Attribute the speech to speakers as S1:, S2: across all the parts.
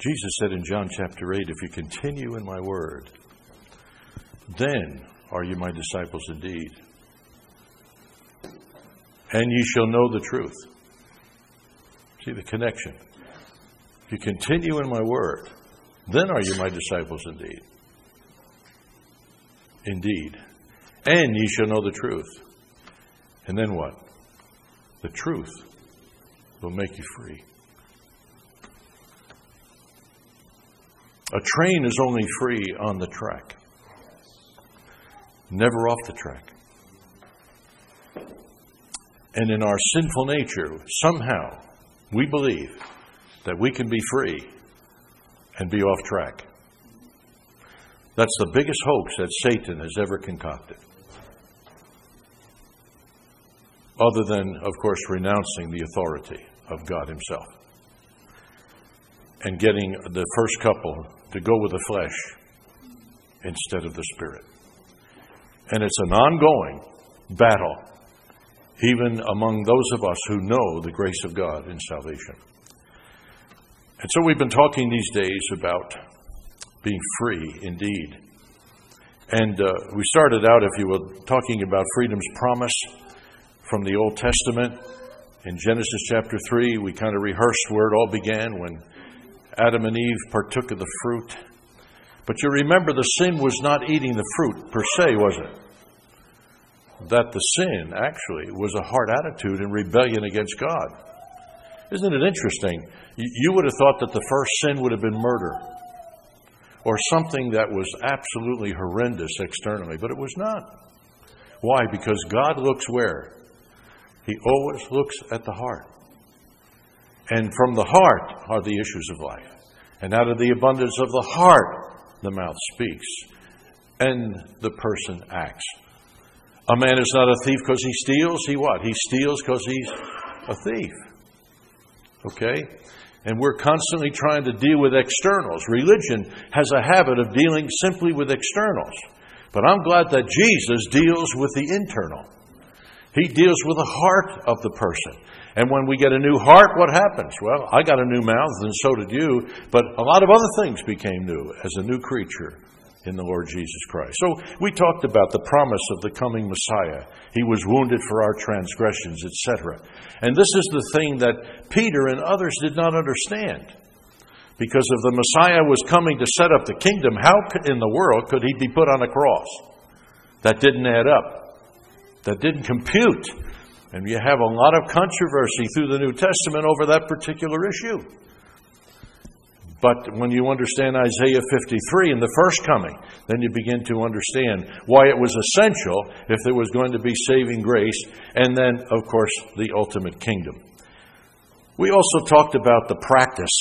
S1: Jesus said in John chapter 8, if you continue in my word, then are you my disciples indeed. And ye shall know the truth. See the connection. If you continue in my word, then are you my disciples indeed. Indeed. And ye shall know the truth. And then what? The truth will make you free. A train is only free on the track, never off the track. And in our sinful nature, somehow we believe that we can be free and be off track. That's the biggest hoax that Satan has ever concocted. Other than, of course, renouncing the authority of God himself and getting the first couple to go with the flesh instead of the spirit. And it's an ongoing battle, even among those of us who know the grace of God in salvation. And so we've been talking these days about being free indeed. And we started out, if you will, talking about freedom's promise from the Old Testament. In Genesis chapter 3, we kind of rehearsed where it all began when Adam and Eve partook of the fruit. But you remember the sin was not eating the fruit per se, was it? That the sin actually was a heart attitude in rebellion against God. Isn't it interesting? You would have thought that the first sin would have been murder or something that was absolutely horrendous externally, but it was not. Why? Because God looks where? He always looks at the heart. And from the heart are the issues of life. And out of the abundance of the heart, the mouth speaks. And the person acts. A man is not a thief because he steals. He what? He steals because he's a thief. Okay? And we're constantly trying to deal with externals. Religion has a habit of dealing simply with externals. But I'm glad that Jesus deals with the internal. He deals with the heart of the person. And when we get a new heart, what happens? Well, I got a new mouth, and so did you. But a lot of other things became new as a new creature in the Lord Jesus Christ. So we talked about the promise of the coming Messiah. He was wounded for our transgressions, etc. And this is the thing that Peter and others did not understand. Because if the Messiah was coming to set up the kingdom, how in the world could he be put on a cross? That didn't add up. That didn't compute. And you have a lot of controversy through the New Testament over that particular issue. But when you understand Isaiah 53 and the first coming, then you begin to understand why it was essential if there was going to be saving grace, and then, of course, the ultimate kingdom. We also talked about the practice.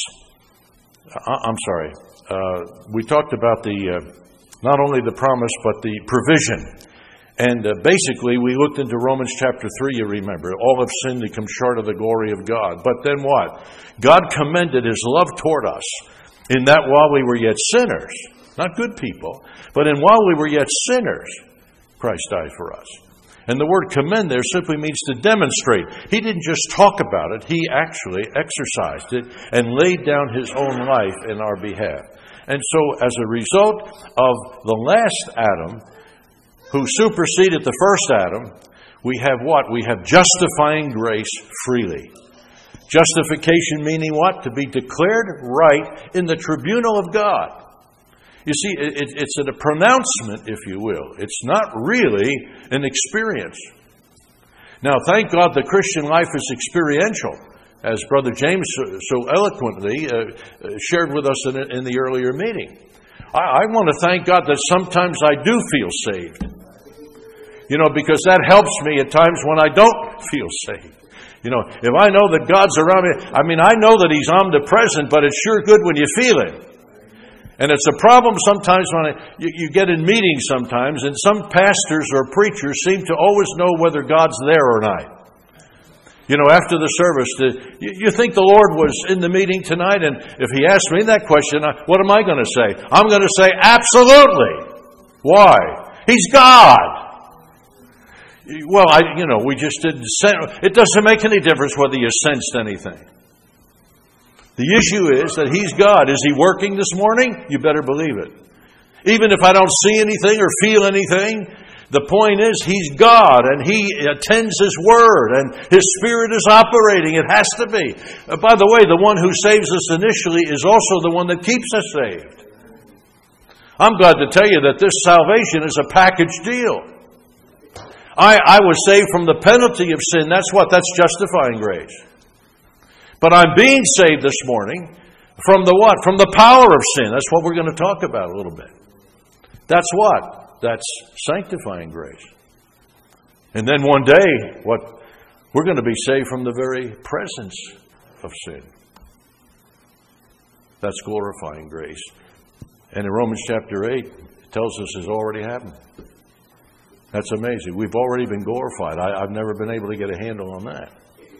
S1: We talked about not only the promise, but the provision. And basically, we looked into Romans chapter 3, you remember. All have sinned and come short of the glory of God. But then what? God commended his love toward us in that while we were yet sinners, not good people, but in while we were yet sinners, Christ died for us. And the word commend there simply means to demonstrate. He didn't just talk about it. He actually exercised it and laid down his own life in our behalf. And so as a result of the last Adam, who superseded the first Adam, we have what? We have justifying grace freely. Justification meaning what? To be declared right in the tribunal of God. You see, it's a pronouncement, if you will. It's not really an experience. Now, thank God the Christian life is experiential, as Brother James so eloquently shared with us in the earlier meeting. I want to thank God that sometimes I do feel saved. Because that helps me at times when I don't feel saved. If I know that God's around me, I know that he's omnipresent, but it's sure good when you feel it. And it's a problem sometimes when you get in meetings sometimes, and some pastors or preachers seem to always know whether God's there or not. After the service, you think the Lord was in the meeting tonight? And if he asked me that question, what am I going to say? I'm going to say, absolutely. Why? He's God. Well, we just didn't sense. It doesn't make any difference whether you sensed anything. The issue is that He's God. Is He working this morning? You better believe it. Even if I don't see anything or feel anything, the point is He's God and He attends His Word and His Spirit is operating. It has to be. By the way, the one who saves us initially is also the one that keeps us saved. I'm glad to tell you that this salvation is a package deal. I was saved from the penalty of sin. That's what? That's justifying grace. But I'm being saved this morning from the what? From the power of sin. That's what we're going to talk about a little bit. That's what? That's sanctifying grace. And then one day, what? We're going to be saved from the very presence of sin. That's glorifying grace. And in Romans chapter 8, it tells us it's already happened. That's amazing. We've already been glorified. I've never been able to get a handle on that.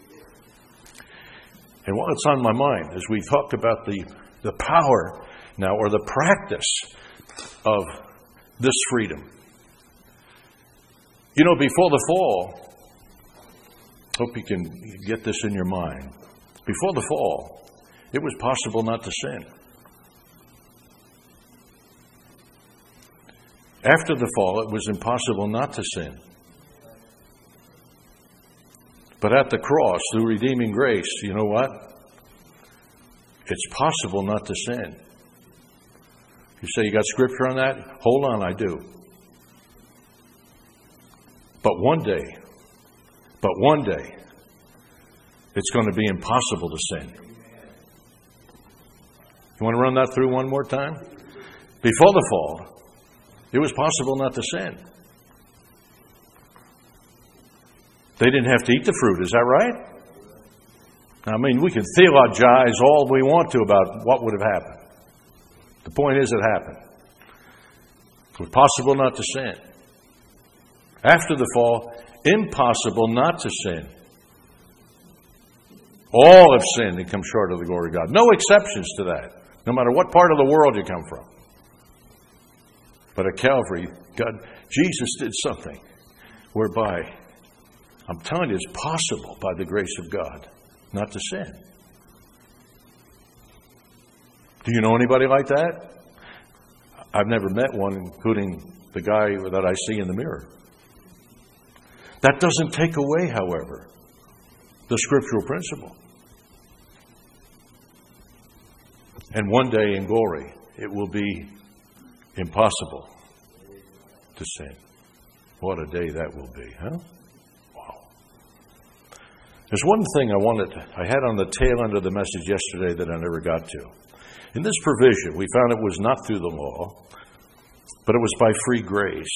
S1: And while it's on my mind, as we talk about the power now, or the practice of this freedom. You know, before the fall, hope you can get this in your mind. Before the fall, it was possible not to sin. After the fall, it was impossible not to sin. But at the cross, through redeeming grace, you know what? It's possible not to sin. You say, you got scripture on that? Hold on, I do. But one day, it's going to be impossible to sin. You want to run that through one more time? Before the fall, it was possible not to sin. They didn't have to eat the fruit, is that right? I mean, we can theologize all we want to about what would have happened. The point is, it happened. It was possible not to sin. After the fall, impossible not to sin. All have sinned and come short of the glory of God. No exceptions to that, no matter what part of the world you come from. But at Calvary, Jesus did something whereby, I'm telling you, it's possible by the grace of God not to sin. Do you know anybody like that? I've never met one, including the guy that I see in the mirror. That doesn't take away, however, the scriptural principle. And one day in glory, it will be impossible to sin. What a day that will be, huh? Wow. There's one thing I had on the tail end of the message yesterday that I never got to. In this provision, we found it was not through the law, but it was by free grace.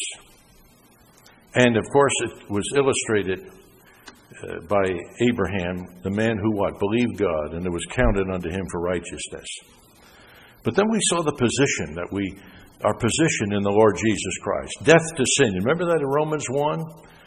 S1: And of course, it was illustrated by Abraham, the man who what? Believed God, and it was counted unto him for righteousness. But then we saw the position our position in the Lord Jesus Christ. Death to sin. You remember that in Romans 1?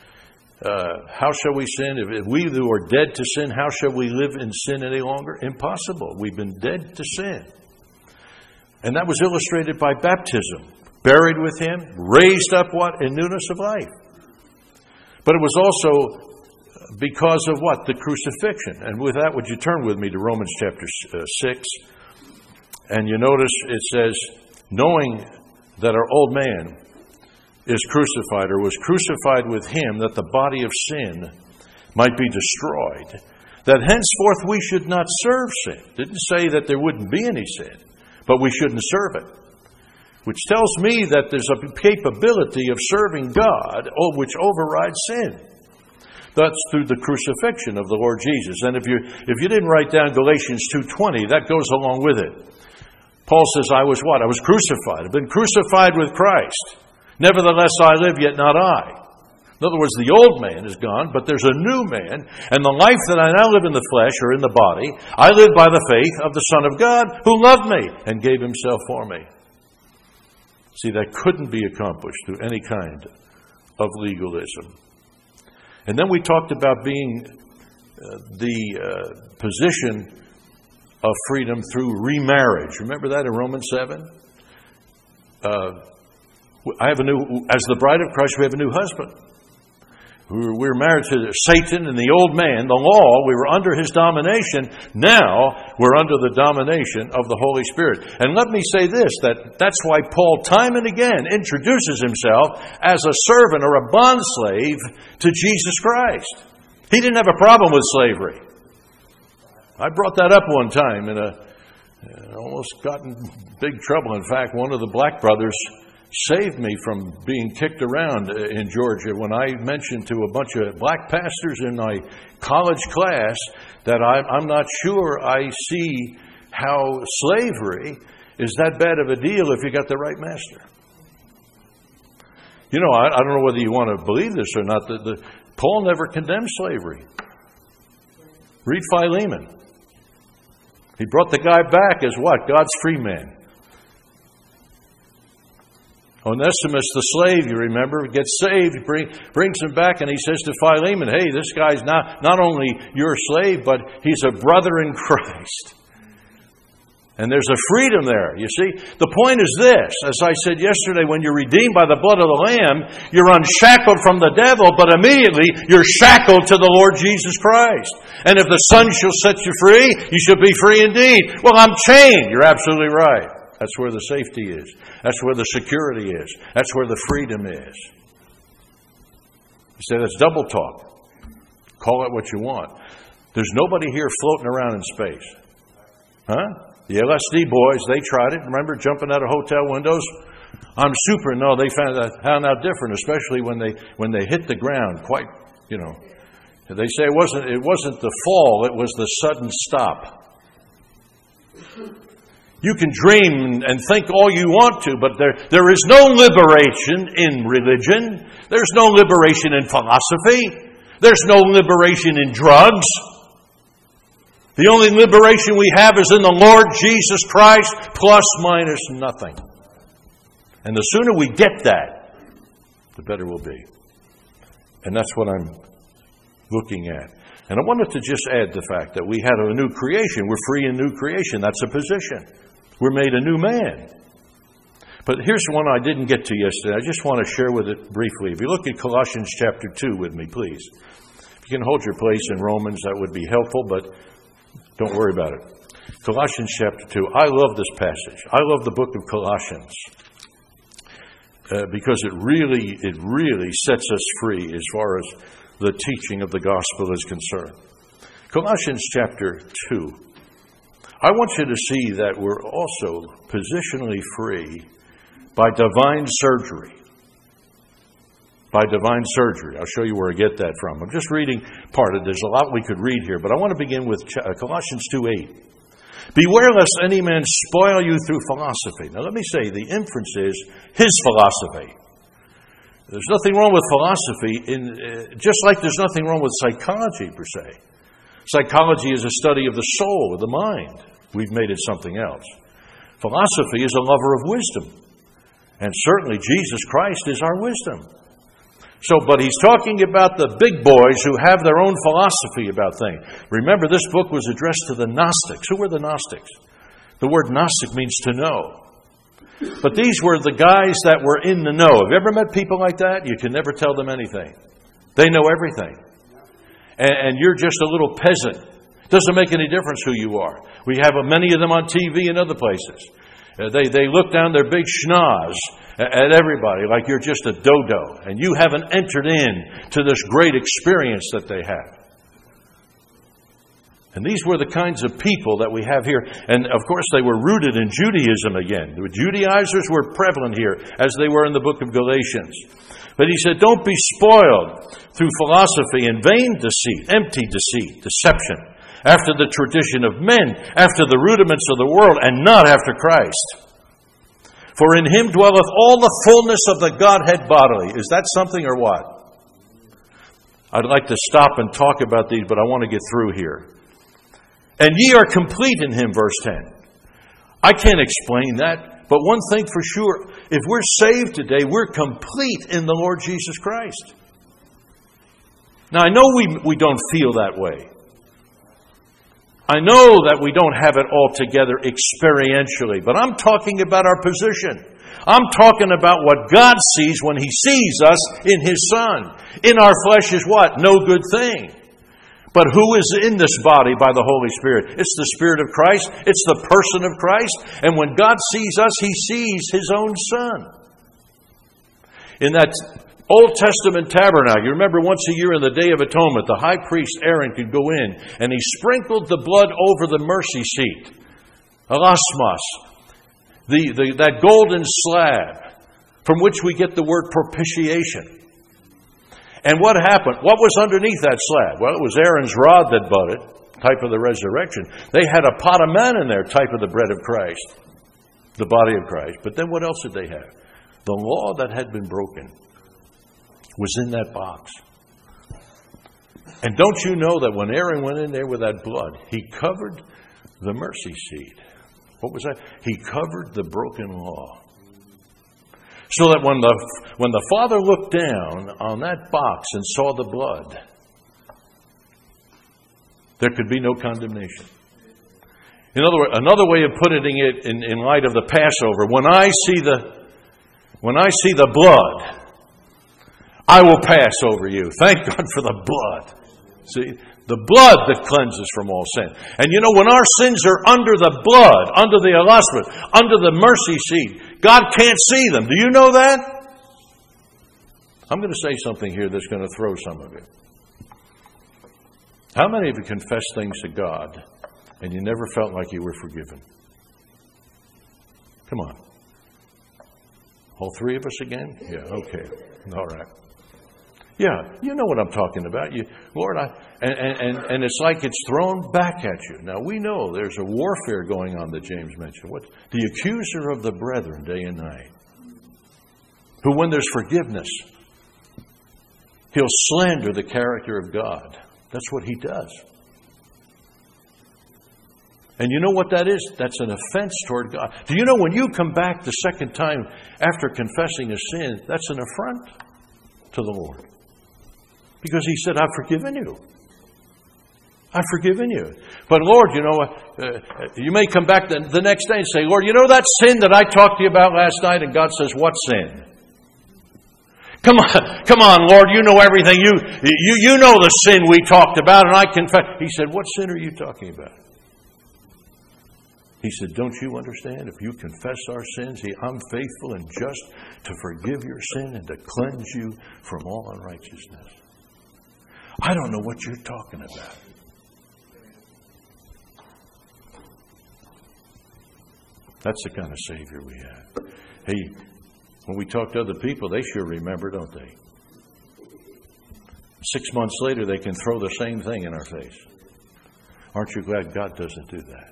S1: How shall we sin? If we who are dead to sin, how shall we live in sin any longer? Impossible. We've been dead to sin. And that was illustrated by baptism. Buried with Him, raised up what? In newness of life. But it was also because of what? The crucifixion. And with that, would you turn with me to Romans chapter 6? And you notice it says, knowing that our old man is crucified, or was crucified with Him, that the body of sin might be destroyed, that henceforth we should not serve sin. Didn't say that there wouldn't be any sin, but we shouldn't serve it. Which tells me that there's a capability of serving God which overrides sin. That's through the crucifixion of the Lord Jesus. And if you didn't write down Galatians 2:20, that goes along with it. Paul says, I was what? I was crucified. I've been crucified with Christ. Nevertheless, I live, yet not I. In other words, the old man is gone, but there's a new man. And the life that I now live in the flesh, or in the body, I live by the faith of the Son of God, who loved me and gave Himself for me. See, that couldn't be accomplished through any kind of legalism. And then we talked about being the position of freedom through remarriage. Remember that in Romans 7? As the bride of Christ, we have a new husband. We were married to Satan and the old man, the law. We were under his domination. Now we're under the domination of the Holy Spirit. And let me say this, that's why Paul time and again introduces himself as a servant or a bondslave to Jesus Christ. He didn't have a problem with slavery. I brought that up one time and almost got in big trouble. In fact, one of the Black brothers saved me from being kicked around in Georgia when I mentioned to a bunch of black pastors in my college class that I'm not sure I see how slavery is that bad of a deal if you got the right master. You know, I don't know whether you want to believe this or not. Paul never condemned slavery. Read Philemon. He brought the guy back as what? God's free man. Onesimus, the slave, you remember, gets saved, brings him back, and he says to Philemon, hey, this guy's not only your slave, but he's a brother in Christ. And there's a freedom there, you see. The point is this, as I said yesterday, when you're redeemed by the blood of the Lamb, you're unshackled from the devil, but immediately you're shackled to the Lord Jesus Christ. And if the Son shall set you free, you shall be free indeed. Well, I'm chained. You're absolutely right. That's where the safety is. That's where the security is. That's where the freedom is. You say that's double talk. Call it what you want. There's nobody here floating around in space. Huh? The LSD boys, they tried it. Remember jumping out of hotel windows? I'm super. No, they found out different, especially when they hit the ground. Quite, you know. They say it wasn't the fall, it was the sudden stop. You can dream and think all you want to, but there is no liberation in religion. There's no liberation in philosophy. There's no liberation in drugs. The only liberation we have is in the Lord Jesus Christ, plus minus nothing. And the sooner we get that, the better we'll be. And that's what I'm looking at. And I wanted to just add the fact that we had a new creation. We're free in new creation. That's a position. We're made a new man. But here's one I didn't get to yesterday. I just want to share with it briefly. If you look at Colossians chapter 2 with me, please. If you can hold your place in Romans, that would be helpful, but don't worry about it. Colossians chapter 2. I love this passage. I love the book of Colossians because it really sets us free as far as the teaching of the gospel is concerned. Colossians chapter 2. I want you to see that we're also positionally free by divine surgery. By divine surgery. I'll show you where I get that from. I'm just reading part of it. There's a lot we could read here, but I want to begin with Colossians 2:8. Beware lest any man spoil you through philosophy. Now let me say, the inference is his philosophy. There's nothing wrong with philosophy, just like there's nothing wrong with psychology per se. Psychology is a study of the soul, of the mind. We've made it something else. Philosophy is a lover of wisdom. And certainly Jesus Christ is our wisdom. But he's talking about the big boys who have their own philosophy about things. Remember, this book was addressed to the Gnostics. Who were the Gnostics? The word Gnostic means to know. But these were the guys that were in the know. Have you ever met people like that? You can never tell them anything. They know everything. And you're just a little peasant. Doesn't make any difference who you are. We have many of them on TV and other places. They look down their big schnoz at everybody like you're just a dodo. And you haven't entered in to this great experience that they have. And these were the kinds of people that we have here. And of course they were rooted in Judaism again. The Judaizers were prevalent here as they were in the book of Galatians. But he said, don't be spoiled through philosophy and vain deceit, empty deceit, deception, after the tradition of men, after the rudiments of the world, and not after Christ. For in him dwelleth all the fullness of the Godhead bodily. Is that something or what? I'd like to stop and talk about these, but I want to get through here. And ye are complete in him, verse 10. I can't explain that. But one thing for sure, if we're saved today, we're complete in the Lord Jesus Christ. Now, I know we don't feel that way. I know that we don't have it all together experientially, but I'm talking about our position. I'm talking about what God sees when He sees us in His Son. In our flesh is what? No good thing. But who is in this body by the Holy Spirit? It's the Spirit of Christ. It's the person of Christ. And when God sees us, He sees His own Son. In that Old Testament tabernacle, you remember once a year in the Day of Atonement, the high priest Aaron could go in and he sprinkled the blood over the mercy seat. Elasmos, that golden slab from which we get the word propitiation. And what happened? What was underneath that slab? Well, it was Aaron's rod that budded, type of the resurrection. They had a pot of manna in there, type of the bread of Christ, the body of Christ. But then what else did they have? The law that had been broken was in that box. And don't you know that when Aaron went in there with that blood, he covered the mercy seat. What was that? He covered the broken law. So that when the Father looked down on that box and saw the blood, there could be no condemnation. In other words, another way of putting it in light of the Passover, when I see the blood, I will pass over you. Thank God for the blood. See, the blood that cleanses from all sin. And you know, when our sins are under the blood, under the elasmos, under the mercy seat, God can't see them. Do you know that? I'm going to say something here that's going to throw some of you. How many of you confess things to God and you never felt like you were forgiven? Come on. All three of us again? Yeah, okay. All right. Yeah, you know what I'm talking about. Lord, and it's like it's thrown back at you. Now, we know there's a warfare going on that James mentioned. What? The accuser of the brethren day and night. Who, when there's forgiveness, he'll slander the character of God. That's what he does. And you know what that is? That's an offense toward God. Do you know when you come back the second time after confessing a sin, that's an affront to the Lord? Because He said, I've forgiven you. I've forgiven you. But Lord, you know, you may come back the next day and say, Lord, you know that sin that I talked to you about last night? And God says, what sin? Come on, Lord, you know everything. You know the sin we talked about, and I confess. He said, what sin are you talking about? He said, don't you understand? If you confess our sins, I'm faithful and just to forgive your sin and to cleanse you from all unrighteousness. I don't know what you're talking about. That's the kind of Savior we have. Hey, when we talk to other people, they sure remember, don't they? 6 months later, they can throw the same thing in our face. Aren't you glad God doesn't do that?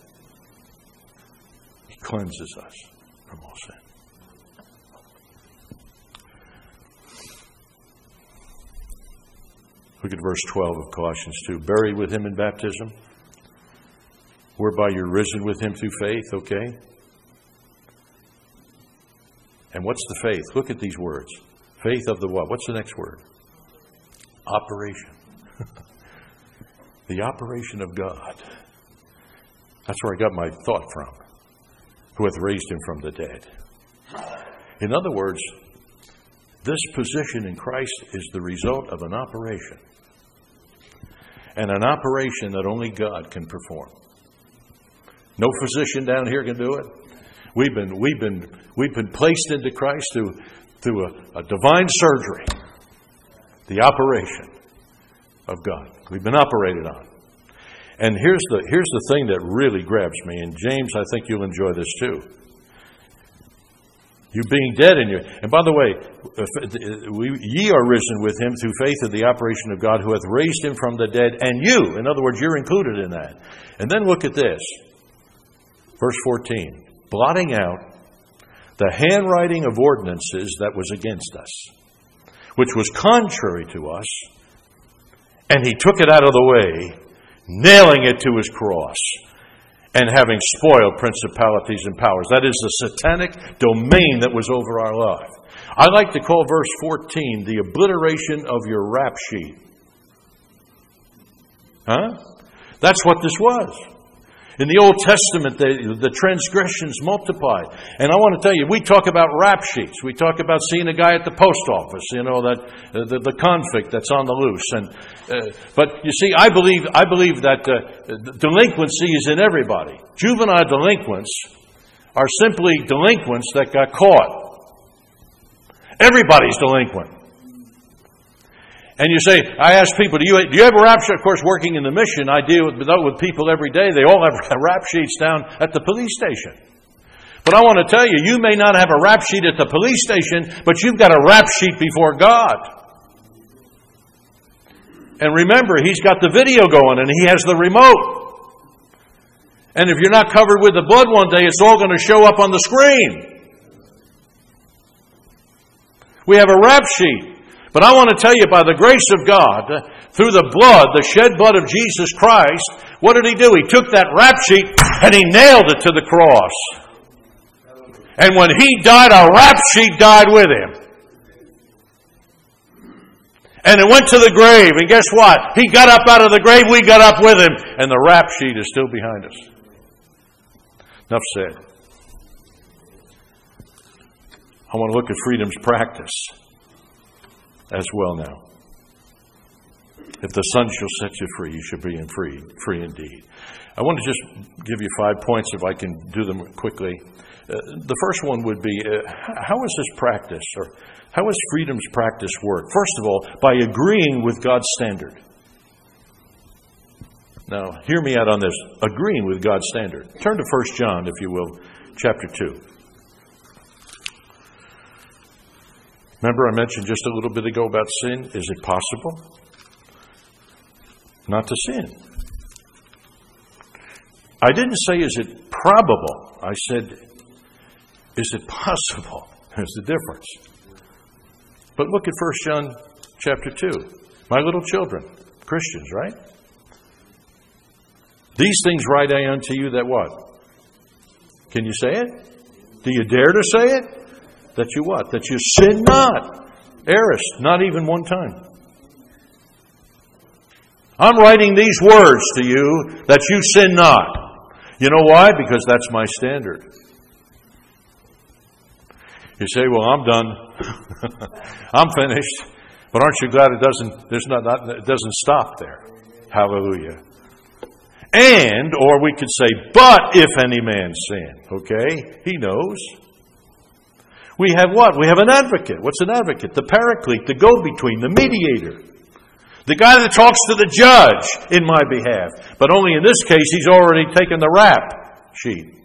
S1: He cleanses us from all sin. Look at verse 12 of Colossians 2. Buried with Him in baptism, whereby you're risen with Him through faith, okay? And what's the faith? Look at these words. Faith of the what? What's the next word? Operation. The operation of God. That's where I got my thought from. Who hath raised Him from the dead. In other words, this position in Christ is the result of an operation. And an operation that only God can perform. No physician down here can do it. We've been placed into Christ through a divine surgery. The operation of God. We've been operated on. And here's the thing that really grabs me. And James, I think you'll enjoy this too. You being dead in your... And by the way, ye are risen with Him through faith of the operation of God who hath raised Him from the dead. And you, in other words, you're included in that. And then look at this. Verse 14. Blotting out the handwriting of ordinances that was against us, which was contrary to us, and He took it out of the way, nailing it to His cross, and having spoiled principalities and powers. That is the satanic domain that was over our life. I like to call verse 14 the obliteration of your rap sheet. Huh? That's what this was. In the Old Testament, the transgressions multiplied. And I want to tell you, we talk about rap sheets. We talk about seeing a guy at the post office, that the convict that's on the loose. But you see, I believe that delinquency is in everybody. Juvenile delinquents are simply delinquents that got caught. Everybody's delinquent. And you say, I ask people, do you have a rap sheet? Of course, working in the mission, I deal with people every day. They all have rap sheets down at the police station. But I want to tell you, you may not have a rap sheet at the police station, but you've got a rap sheet before God. And remember, He's got the video going and He has the remote. And if you're not covered with the blood one day, it's all going to show up on the screen. We have a rap sheet. But I want to tell you, by the grace of God, through the blood, the shed blood of Jesus Christ, what did He do? He took that rap sheet and He nailed it to the cross. And when He died, our rap sheet died with Him. And it went to the grave. And guess what? He got up out of the grave, we got up with Him. And the rap sheet is still behind us. Enough said. I want to look at freedom's practice as well now. If the Son shall set you free, you shall be free indeed. I want to just give you 5 points if I can do them quickly. The first one would be, how is this practice, or how does freedom's practice work? First of all, by agreeing with God's standard. Now, hear me out on this. Agreeing with God's standard. Turn to 1 John, if you will, chapter 2. Remember I mentioned just a little bit ago about sin? Is it possible not to sin? I didn't say, is it probable? I said, is it possible? There's a difference. But look at 1 John chapter 2. My little children, Christians, right? These things write I unto you that what? Can you say it? Do you dare to say it? That you what? That you sin not. Errest, not even one time. I'm writing these words to you that you sin not. You know why? Because that's my standard. You say, well, I'm done. I'm finished. But aren't you glad it doesn't stop there? Hallelujah. And, or we could say, but if any man sin. Okay? He knows. We have what? We have an advocate. What's an advocate? The paraclete, the go-between, the mediator. The guy that talks to the judge in my behalf. But only in this case, he's already taken the rap sheet.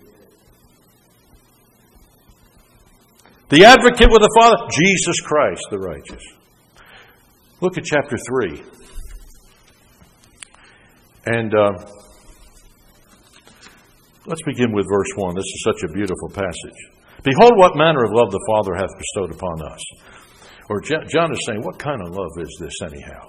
S1: The advocate with the Father, Jesus Christ, the righteous. Look at chapter 3. And let's begin with verse 1. This is such a beautiful passage. Behold, what manner of love the Father hath bestowed upon us. Or John is saying, what kind of love is this anyhow?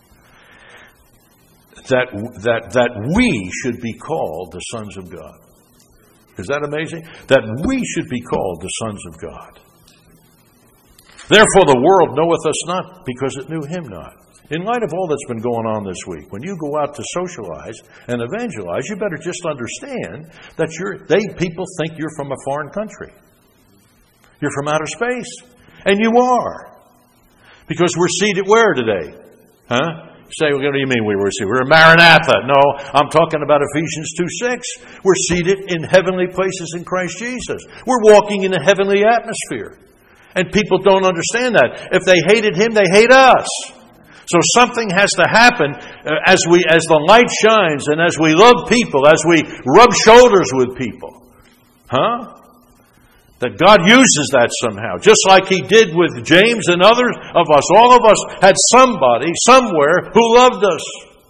S1: That we should be called the sons of God. Is that amazing? That we should be called the sons of God. Therefore the world knoweth us not, because it knew Him not. In light of all that's been going on this week, when you go out to socialize and evangelize, you better just understand that people think you're from a foreign country. You're from outer space. And you are. Because we're seated where today? Huh? Say, what do you mean we were seated? We're in Maranatha. No, I'm talking about Ephesians 2:6. We're seated in heavenly places in Christ Jesus. We're walking in a heavenly atmosphere. And people don't understand that. If they hated Him, they hate us. So something has to happen as the light shines and as we love people, as we rub shoulders with people. Huh? That God uses that somehow. Just like He did with James and others of us. All of us had somebody, somewhere, who loved us.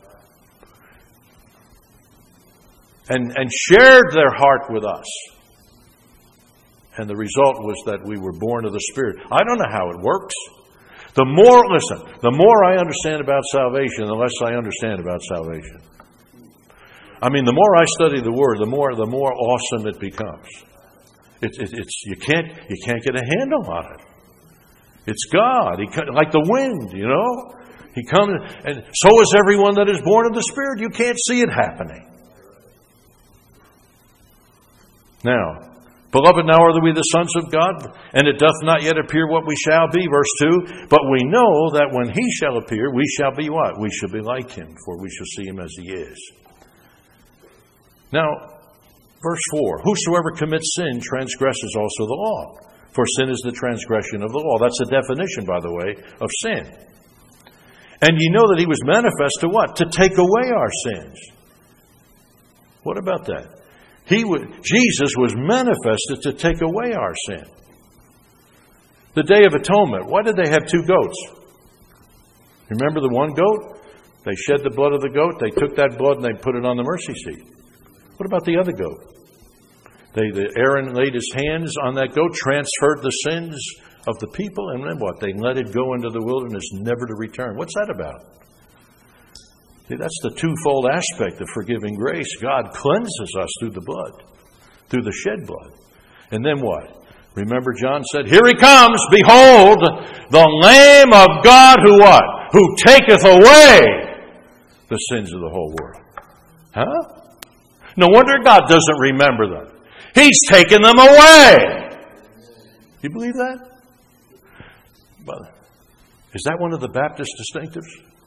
S1: And shared their heart with us. And the result was that we were born of the Spirit. I don't know how it works. The more I understand about salvation, the less I understand about salvation. I mean, the more I study the Word, the more awesome it becomes. You can't get a handle on it. It's God. Like the wind, you know. He comes, and so is everyone that is born of the Spirit. You can't see it happening. Now, beloved, now are we the sons of God, and it doth not yet appear what we shall be. Verse 2, but we know that when he shall appear, we shall be what? We shall be like him, for we shall see him as he is. Now, verse 4, whosoever commits sin transgresses also the law, for sin is the transgression of the law. That's the definition, by the way, of sin. And ye know that he was manifest to what? To take away our sins. What about that? Jesus was manifested to take away our sin. The Day of Atonement, why did they have two goats? Remember the one goat? They shed the blood of the goat, they took that blood and they put it on the mercy seat. What about the other goat? Aaron laid his hands on that goat, transferred the sins of the people, and then what? They let it go into the wilderness, never to return. What's that about? See, that's the twofold aspect of forgiving grace. God cleanses us through the blood, through the shed blood. And then what? Remember John said, here he comes, behold, the Lamb of God who what? Who taketh away the sins of the whole world. Huh? No wonder God doesn't remember them. He's taken them away. You believe that? But is that one of the Baptist distinctives?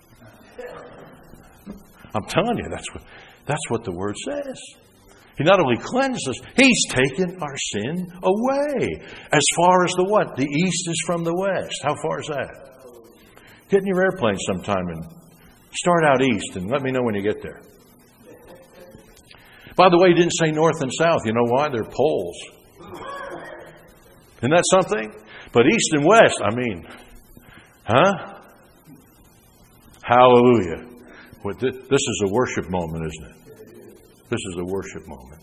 S1: I'm telling you, that's what the Word says. He not only cleanses us, He's taken our sin away. As far as the what? The east is from the west. How far is that? Get in your airplane sometime and start out east and let me know when you get there. By the way, He didn't say north and south. You know why? They're poles. Isn't that something? But east and west, I mean, huh? Hallelujah. This is a worship moment, isn't it? This is a worship moment.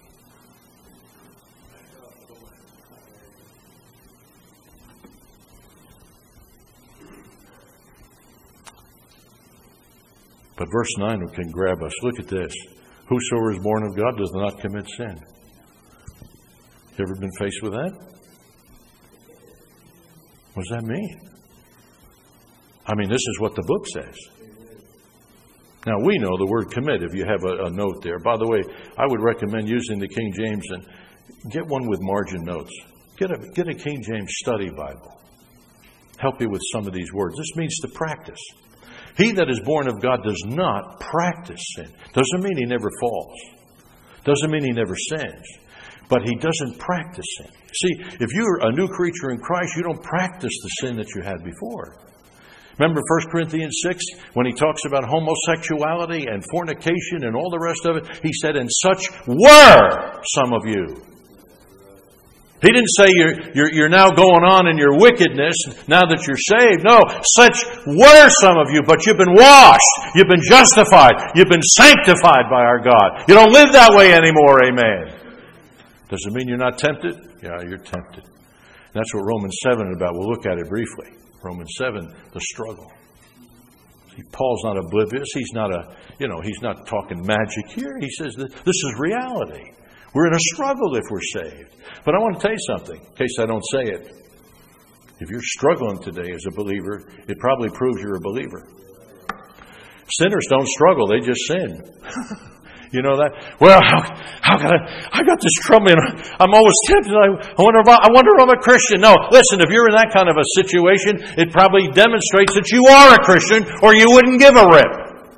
S1: But verse 9 can grab us. Look at this. Whosoever is born of God does not commit sin. You ever been faced with that? What does that mean? I mean, this is what the book says. Now, we know the word commit if you have a note there. By the way, I would recommend using the King James and get one with margin notes. Get a King James study Bible. Help you with some of these words. This means to practice. He that is born of God does not practice sin. Doesn't mean he never falls. Doesn't mean he never sins. But he doesn't practice sin. See, if you're a new creature in Christ, you don't practice the sin that you had before. Remember 1 Corinthians 6, when he talks about homosexuality and fornication and all the rest of it? He said, and such were some of you. He didn't say you're now going on in your wickedness now that you're saved. No, such were some of you, but you've been washed. You've been justified. You've been sanctified by our God. You don't live that way anymore, amen. Does it mean you're not tempted? Yeah, you're tempted. That's what Romans 7 is about. We'll look at it briefly. Romans 7, the struggle. See, Paul's not oblivious. He's not he's not talking magic here. He says that this is reality. We're in a struggle if we're saved. But I want to tell you something, in case I don't say it. If you're struggling today as a believer, it probably proves you're a believer. Sinners don't struggle, they just sin. You know that? Well, how can I got this trouble and I'm always tempted. I wonder if I'm a Christian. No, listen, if you're in that kind of a situation, it probably demonstrates that you are a Christian or you wouldn't give a rip.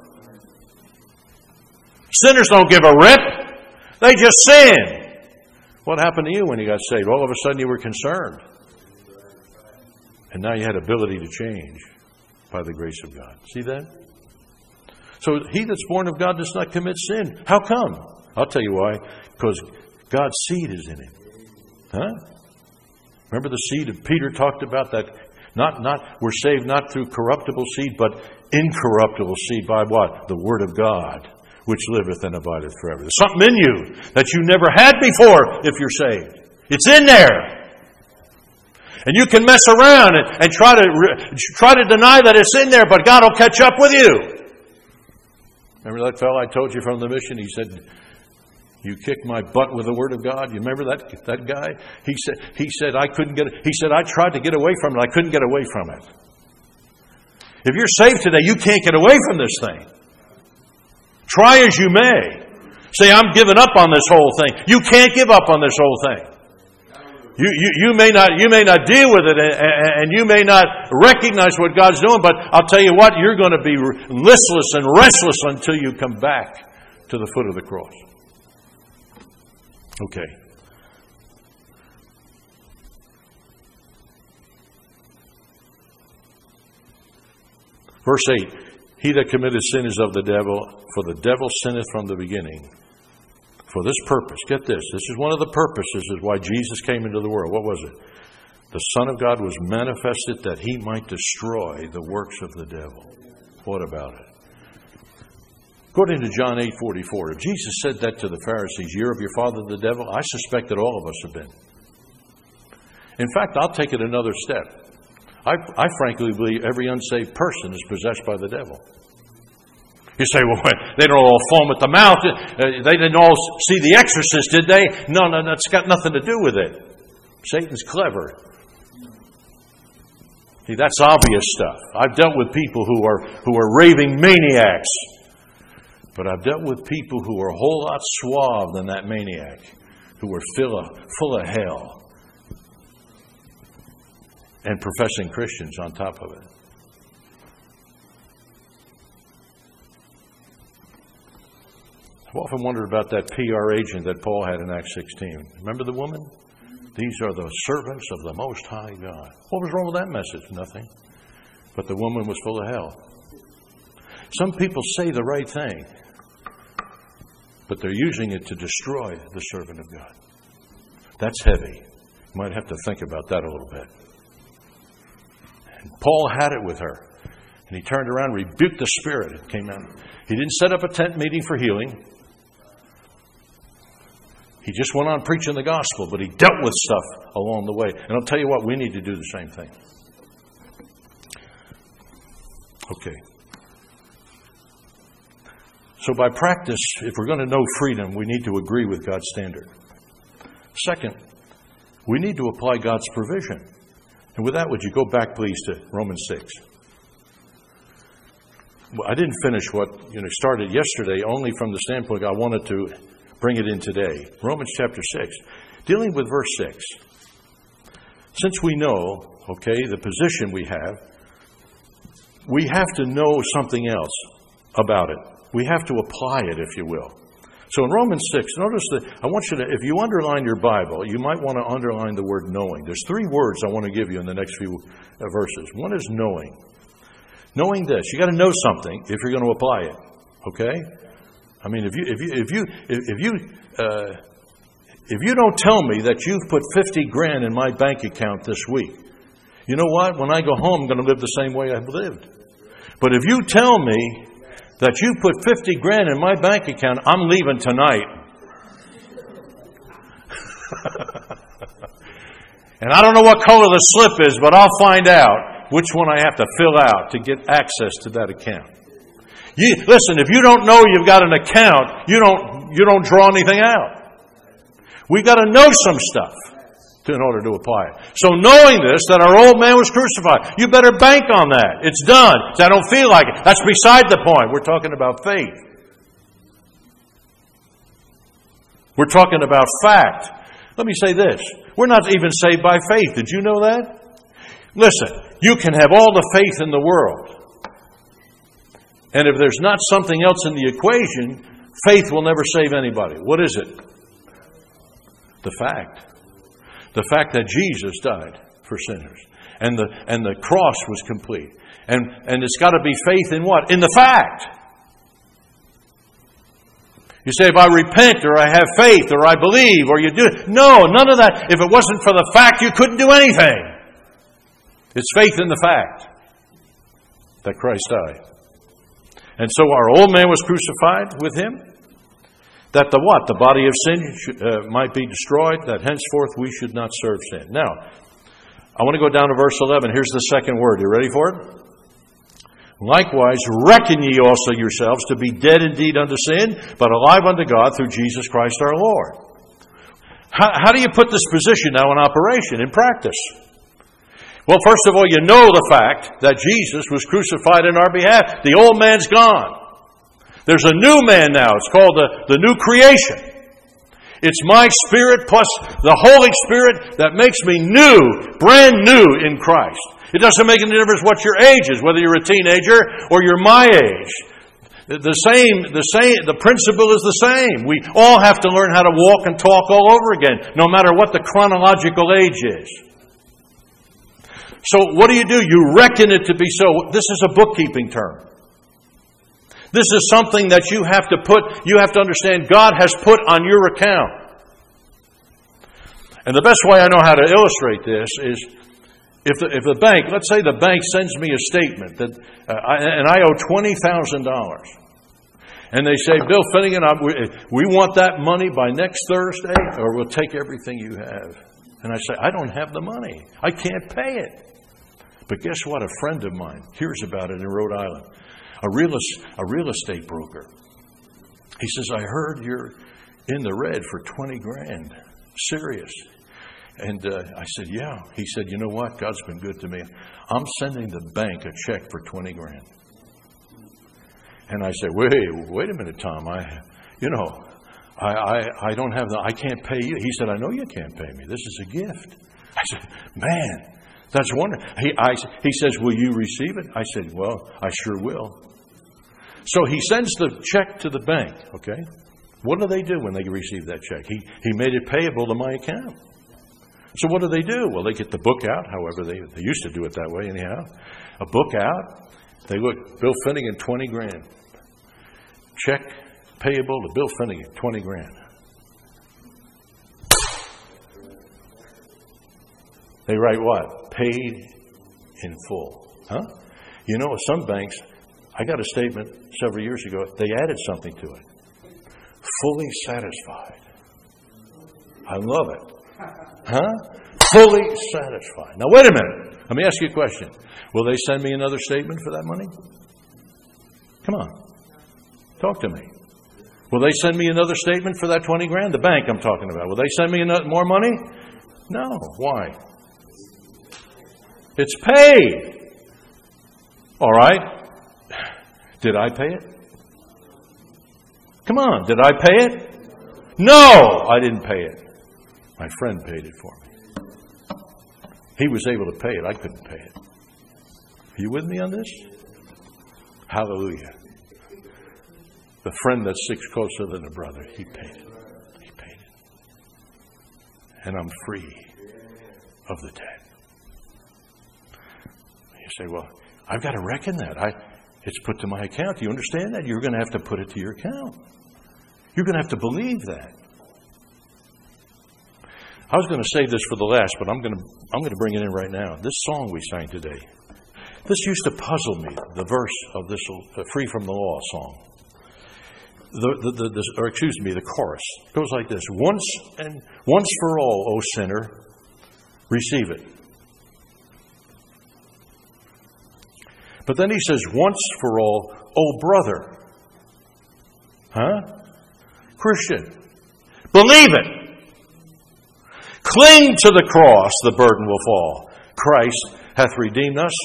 S1: Sinners don't give a rip. They just sin. What happened to you when you got saved? All of a sudden you were concerned. And now you had ability to change by the grace of God. See that? So he that's born of God does not commit sin. How come? I'll tell you why. Because God's seed is in him. Huh? Remember the seed of Peter talked about that? We're saved not through corruptible seed, but incorruptible seed by what? The Word of God, which liveth and abideth forever. There's something in you that you never had before if you're saved. It's in there. And you can mess around and try to deny that it's in there, but God will catch up with you. Remember that fellow I told you from the mission? He said, you kicked my butt with the Word of God. You remember that guy? He said I couldn't get it. He said, I tried to get away from it. I couldn't get away from it. If you're saved today, you can't get away from this thing. Try as you may. Say, I'm giving up on this whole thing. You can't give up on this whole thing. You may not deal with it, and you may not recognize what God's doing, but I'll tell you what, you're going to be listless and restless until you come back to the foot of the cross. Okay. Verse 8, he that committeth sin is of the devil, for the devil sinneth from the beginning. For this purpose, get this, this is one of the purposes is why Jesus came into the world. What was it? The Son of God was manifested that he might destroy the works of the devil. What about it? According to John 8:44, if Jesus said that to the Pharisees, you're of your father the devil, I suspect that all of us have been. In fact, I'll take it another step. I frankly believe every unsaved person is possessed by the devil. You say, well, they don't all foam at the mouth. They didn't all see The Exorcist, did they? No, that's got nothing to do with it. Satan's clever. See, that's obvious stuff. I've dealt with people who are raving maniacs. But I've dealt with people who are a whole lot suave than that maniac, who are full of hell. And professing Christians on top of it. I've often wondered about that PR agent that Paul had in Acts 16. Remember the woman? These are the servants of the Most High God. What was wrong with that message? Nothing. But the woman was full of hell. Some people say the right thing, but they're using it to destroy the servant of God. That's heavy. You might have to think about that a little bit. And Paul had it with her. And he turned around and rebuked the spirit. It came out. He didn't set up a tent meeting for healing. He just went on preaching the gospel, but he dealt with stuff along the way. And I'll tell you what, we need to do the same thing. Okay. So by practice, if we're going to know freedom, we need to agree with God's standard. Second, we need to apply God's provision. And with that, would you go back, please, to Romans 6. Well, I didn't finish what started yesterday, only from the standpoint I wanted to bring it in today. Romans chapter 6, dealing with verse 6. Since we know, the position we have to know something else about it. We have to apply it, if you will. So in Romans 6, notice that I want you to, if you underline your Bible, you might want to underline the word knowing. There's three words I want to give you in the next few verses. One is knowing. Knowing this, you got to know something if you're going to apply it. Okay? I mean, if you don't tell me that you've put 50 grand in my bank account this week, you know what? When I go home, I'm going to live the same way I've lived. But if you tell me that you put 50 grand in my bank account, I'm leaving tonight. And I don't know what color the slip is, but I'll find out which one I have to fill out to get access to that account. Listen, if you don't know you've got an account, you don't draw anything out. We've got to know some stuff in order to apply it. So knowing this, that our old man was crucified, you better bank on that. It's done. I don't feel like it. That's beside the point. We're talking about faith. We're talking about fact. Let me say this. We're not even saved by faith. Did you know that? Listen, you can have all the faith in the world. And if there's not something else in the equation, faith will never save anybody. What is it? The fact. The fact that Jesus died for sinners. And the cross was complete. And it's got to be faith in what? In the fact. You say, if I repent or I have faith or I believe or you do it. No, none of that. If it wasn't for the fact, you couldn't do anything. It's faith in the fact that Christ died. And so our old man was crucified with him, that the what? The body of sin might be destroyed, that henceforth we should not serve sin. Now, I want to go down to verse 11. Here's the second word. You ready for it? Likewise, reckon ye also yourselves to be dead indeed unto sin, but alive unto God through Jesus Christ our Lord. How do you put this position now in operation, in practice? Well, first of all, you know the fact that Jesus was crucified in our behalf. The old man's gone. There's a new man now. It's called the new creation. It's my Spirit plus the Holy Spirit that makes me new, brand new in Christ. It doesn't make any difference what your age is, whether you're a teenager or you're my age. The principle is the same. We all have to learn how to walk and talk all over again, no matter what the chronological age is. So what do? You reckon it to be so. This is a bookkeeping term. This is something that you have to understand God has put on your account. And the best way I know how to illustrate this is if the bank, let's say the bank sends me a statement that and I owe $20,000. And they say, Bill Finnegan, we want that money by next Thursday or we'll take everything you have. And I say, I don't have the money. I can't pay it. But guess what? A friend of mine hears about it in Rhode Island. A real estate broker. He says, I heard you're in the red for 20 grand. Serious. And I said, yeah. He said, you know what? God's been good to me. I'm sending the bank a check for 20 grand. And I said, wait a minute, Tom. I don't have I can't pay you. He said, I know you can't pay me. This is a gift. I said, man, that's wonderful. He says, will you receive it? I said, well, I sure will. So he sends the check to the bank, okay? What do they do when they receive that check? He made it payable to my account. So what do? Well, they get the book out. However, they used to do it that way anyhow. A book out. They look, Bill Finnegan, 20 grand. Check payable to Bill Finnegan, 20 grand. They write what? Paid in full. Huh? You know, some banks, I got a statement several years ago, they added something to it. Fully satisfied. I love it. Huh? Fully satisfied. Now, wait a minute. Let me ask you a question. Will they send me another statement for that money? Come on. Talk to me. Will they send me another statement for that 20 grand? The bank I'm talking about. Will they send me more money? No. Why? It's paid. All right. Did I pay it? Come on. Did I pay it? No, I didn't pay it. My friend paid it for me. He was able to pay it. I couldn't pay it. Are you with me on this? Hallelujah. The friend that sticks closer than a brother, he paid it. He paid it. And I'm free of the debt. You say, well, I've got to reckon that. It's put to my account. Do you understand that? You're going to have to put it to your account. You're going to have to believe that. I was going to save this for the last, but I'm going to bring it in right now. This song we sang today. This used to puzzle me, the verse of this Free from the Law song. The chorus. It goes like this. Once for all, O sinner, receive it. But then he says, once for all, O brother. Huh? Christian. Believe it. Cling to the cross, the burden will fall. Christ hath redeemed us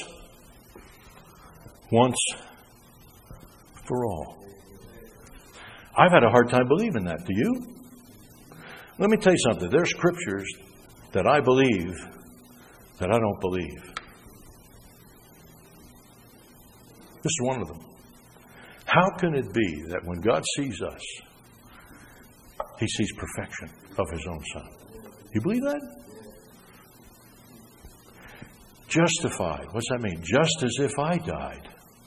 S1: once for all. I've had a hard time believing that. Do you? Let me tell you something. There's scriptures that I believe that I don't believe. This is one of them. How can it be that when God sees us, He sees perfection of His own Son? You believe that? Justified. What's that mean? Just as if I died.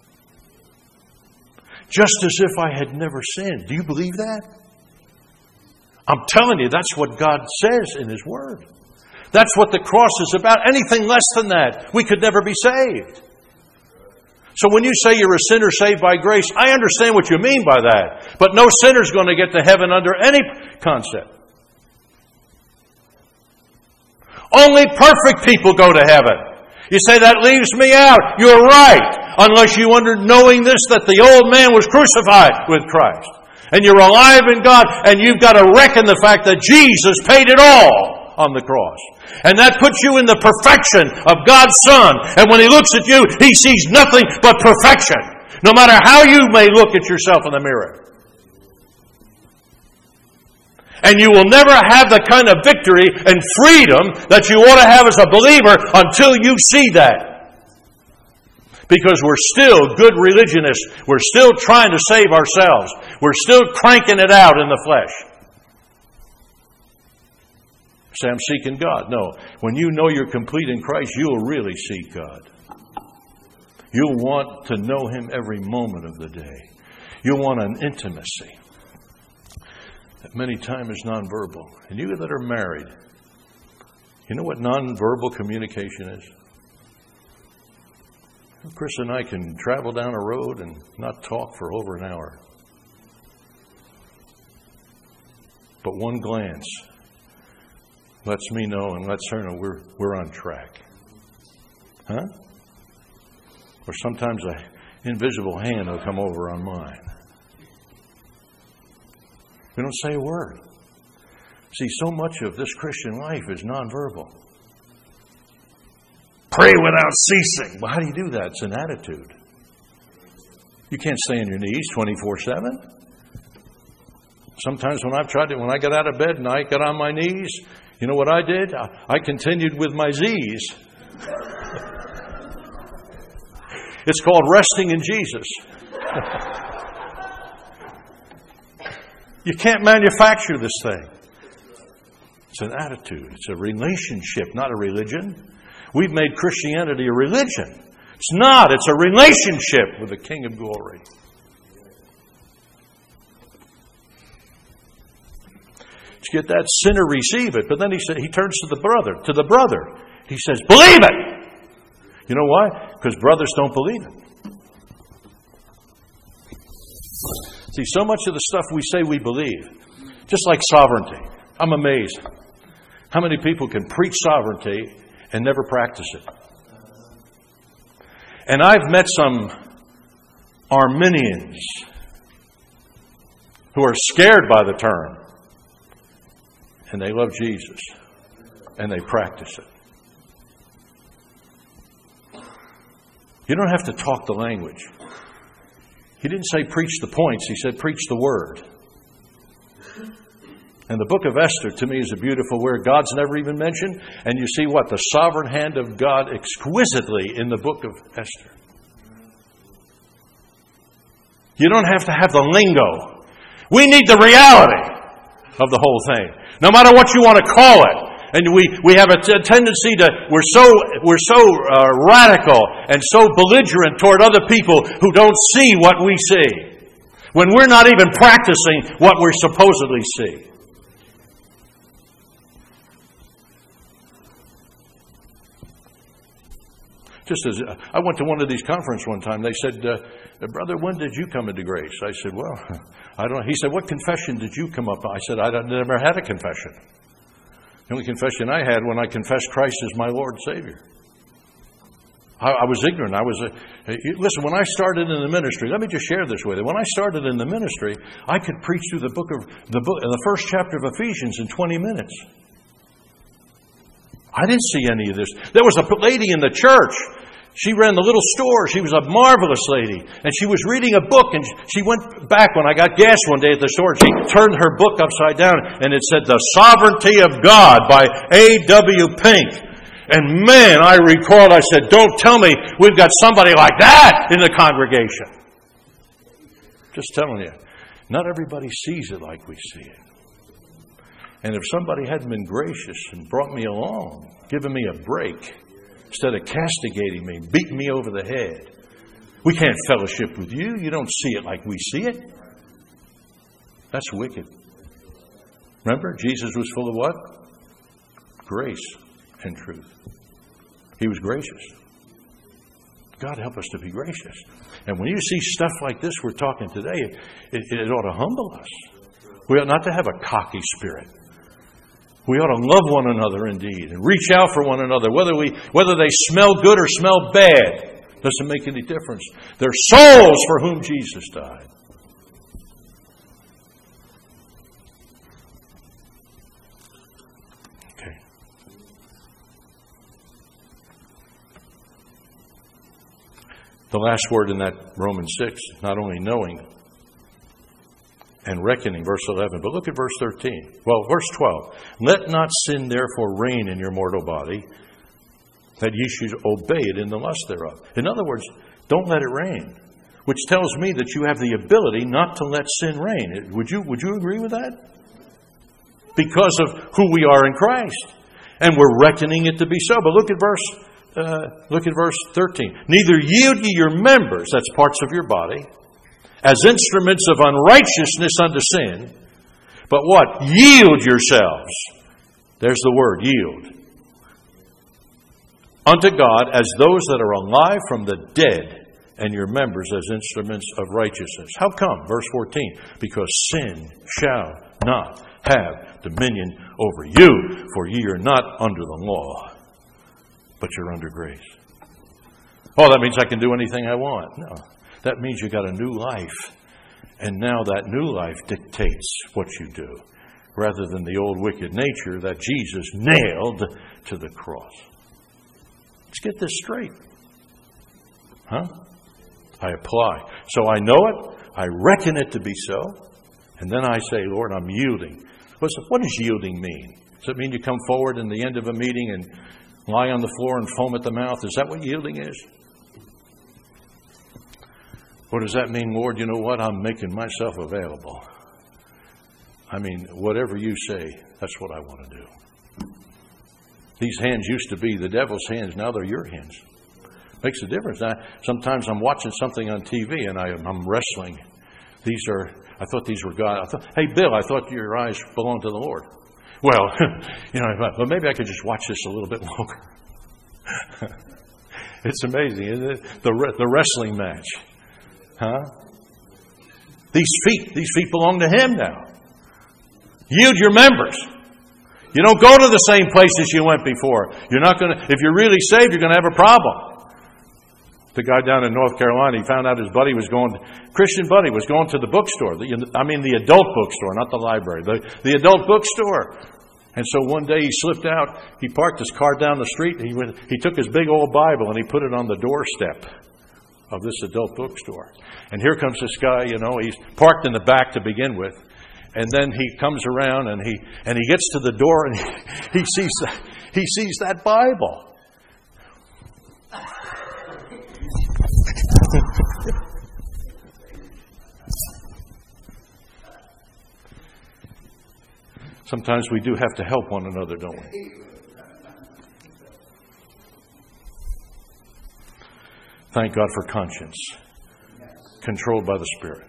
S1: Just as if I had never sinned. Do you believe that? I'm telling you, that's what God says in His Word. That's what the cross is about. Anything less than that, we could never be saved. So when you say you're a sinner saved by grace, I understand what you mean by that. But no sinner's going to get to heaven under any concept. Only perfect people go to heaven. You say, that leaves me out. You're right. Unless you knowing this, that the old man was crucified with Christ. And you're alive in God, and you've got to reckon the fact that Jesus paid it all on the cross. And that puts you in the perfection of God's Son. And when He looks at you, He sees nothing but perfection. No matter how you may look at yourself in the mirror. And you will never have the kind of victory and freedom that you ought to have as a believer until you see that. Because we're still good religionists. We're still trying to save ourselves. We're still cranking it out in the flesh. Say, I'm seeking God. No. When you know you're complete in Christ, you'll really seek God. You'll want to know Him every moment of the day. You'll want an intimacy that many times is nonverbal. And you that are married, you know what nonverbal communication is? Chris and I can travel down a road and not talk for over an hour. But one glance lets me know and lets her know we're on track. Huh? Or sometimes an invisible hand will come over on mine. We don't say a word. See, so much of this Christian life is nonverbal. Pray without ceasing. Well, how do you do that? It's an attitude. You can't stay on your knees 24/7. Sometimes when I got out of bed and I got on my knees, you know what I did? I continued with my Z's. It's called resting in Jesus. You can't manufacture this thing. It's an attitude. It's a relationship, not a religion. We've made Christianity a religion. It's not. It's a relationship with the King of Glory. To get that, sinner receive it. But then he turns to the brother. He says, believe it. You know why? Because brothers don't believe it. See, so much of the stuff we say we believe, just like sovereignty. I'm amazed how many people can preach sovereignty and never practice it. And I've met some Arminians who are scared by the term, and they love Jesus, and they practice it. You don't have to talk the language. He didn't say preach the points. He said preach the word. And the book of Esther, to me, is a beautiful word. God's never even mentioned. And you see what? The sovereign hand of God exquisitely in the book of Esther. You don't have to have the lingo. We need the reality of the whole thing. No matter what you want to call it. And we have a tendency to, we're so radical and so belligerent toward other people who don't see what we see. When we're not even practicing what we supposedly see. Just as I went to one of these conferences one time, they said, brother, when did you come into grace? I said, well, I don't know. He said, what confession did you come up with? I said, I never had a confession. The only confession I had when I confessed Christ as my Lord and Savior. I was ignorant. Listen, when I started in the ministry, let me just share this with you. When I started in the ministry, I could preach through the first chapter of Ephesians in 20 minutes. I didn't see any of this. There was a lady in the church. She ran the little store. She was a marvelous lady. And she was reading a book. And she went back when I got gas one day at the store. And she turned her book upside down. And it said, The Sovereignty of God by A.W. Pink. And man, I recalled, I said, don't tell me we've got somebody like that in the congregation. Just telling you. Not everybody sees it like we see it. And if somebody hadn't been gracious and brought me along, given me a break, instead of castigating me, beating me over the head, we can't fellowship with you. You don't see it like we see it. That's wicked. Remember, Jesus was full of what? Grace and truth. He was gracious. God help us to be gracious. And when you see stuff like this we're talking today, it ought to humble us. We ought not to have a cocky spirit. We ought to love one another indeed and reach out for one another. Whether they smell good or smell bad doesn't make any difference. They're souls for whom Jesus died. Okay. The last word in that Romans 6, not only knowing and reckoning, verse 11, but look at verse 13. Well, verse 12. Let not sin therefore reign in your mortal body, that ye should obey it in the lust thereof. In other words, don't let it reign, which tells me that you have the ability not to let sin reign. Would you agree with that? Because of who we are in Christ. And we're reckoning it to be so. But look at verse 13. Neither yield ye your members, that's parts of your body, as instruments of unrighteousness unto sin, but what? Yield yourselves. There's the word, yield. Unto God as those that are alive from the dead, and your members as instruments of righteousness. How come? Verse 14. Because sin shall not have dominion over you, for ye are not under the law, but you're under grace. Oh, that means I can do anything I want. No. That means you got a new life. And now that new life dictates what you do, rather than the old wicked nature that Jesus nailed to the cross. Let's get this straight. Huh? I apply. So I know it. I reckon it to be so. And then I say, Lord, I'm yielding. What does yielding mean? Does it mean you come forward in the end of a meeting and lie on the floor and foam at the mouth? Is that what yielding is? Or does that mean, Lord, you know what? I'm making myself available. I mean, whatever you say, that's what I want to do. These hands used to be the devil's hands. Now they're your hands. Makes a difference. Sometimes I'm watching something on TV and I'm wrestling. I thought these were God. Hey, Bill, I thought your eyes belonged to the Lord. Well, but maybe I could just watch this a little bit longer. It's amazing, isn't it? The wrestling match. Huh? These feet belong to Him now. Yield your members. You don't go to the same places you went before. If you're really saved, you're going to have a problem. The guy down in North Carolina, he found out his Christian buddy was going to the bookstore. The adult bookstore, not the library. The adult bookstore. And so one day he slipped out. He parked his car down the street. He took his big old Bible and he put it on the doorstep of this adult bookstore. And here comes this guy, he's parked in the back to begin with. And then he comes around and he gets to the door and he sees that Bible. Sometimes we do have to help one another, don't we? Thank God for conscience, controlled by the Spirit.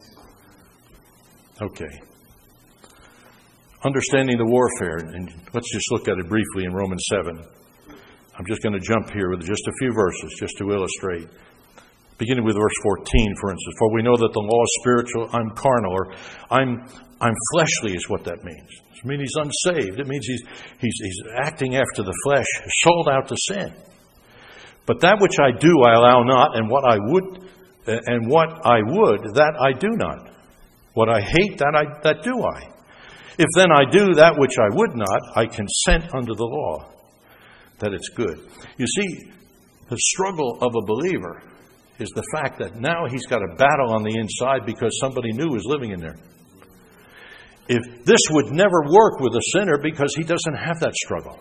S1: Okay. Understanding the warfare, and let's just look at it briefly in Romans 7. I'm just going to jump here with just a few verses just to illustrate. Beginning with verse 14, for instance. For we know that the law is spiritual, I'm carnal, or I'm fleshly is what that means. It means he's unsaved. It means he's acting after the flesh, sold out to sin. But that which I do I allow not, and what I would, that I do not. What I hate, that do I. If then I do that which I would not, I consent unto the law, that it's good. You see, the struggle of a believer is the fact that now he's got a battle on the inside because somebody new is living in there. If this would never work with a sinner because he doesn't have that struggle.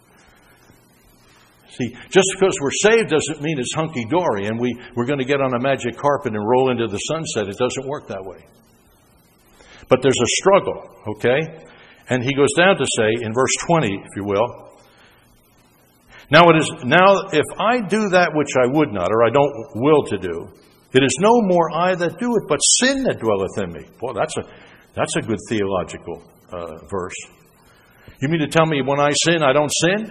S1: See, just because we're saved doesn't mean it's hunky-dory and we're going to get on a magic carpet and roll into the sunset. It doesn't work that way. But there's a struggle, okay? And he goes down to say, in verse 20, if you will, Now if I do that which I would not, or I don't will to do, it is no more I that do it, but sin that dwelleth in me. Boy, that's a good theological verse. You mean to tell me when I sin, I don't sin?